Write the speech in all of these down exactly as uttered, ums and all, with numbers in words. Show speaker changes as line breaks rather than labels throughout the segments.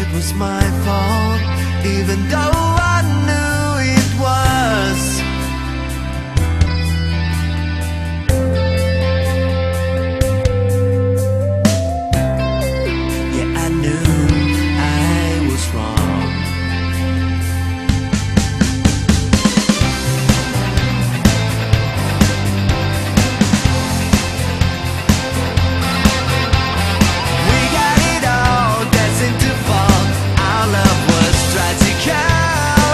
was my fault, even though I knew it was. Yeah, I knew I was wrong. We got it all, dancing to fall. Our love was tragical.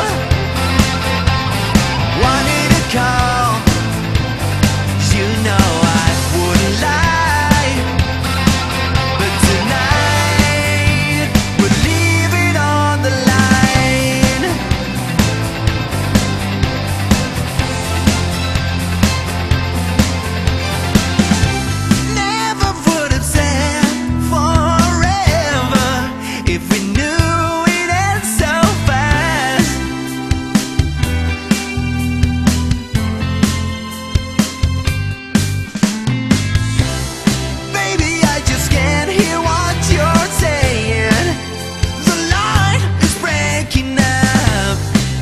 Wanted to call, you know I wouldn't lie. But tonight, we'll leave it on the line. Never would have said forever if we knew it end so fast. Baby, I just can't hear what you're saying. The line is breaking up.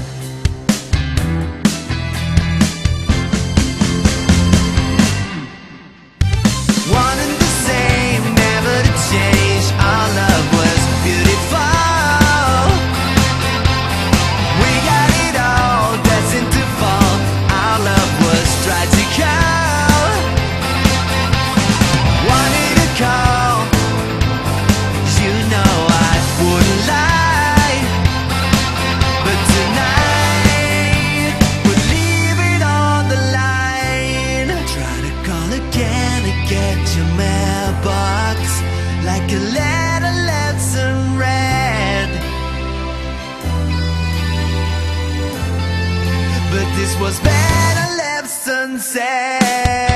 One and the same, never to change. Our love was beautiful. We got it all, dancing to fall. Our love was tragical. Wanted to call, you know I wouldn't lie. But tonight, we'll leave it on the line. Try to call again and get your mailbox like a letter left unread. But this was better left unsaid.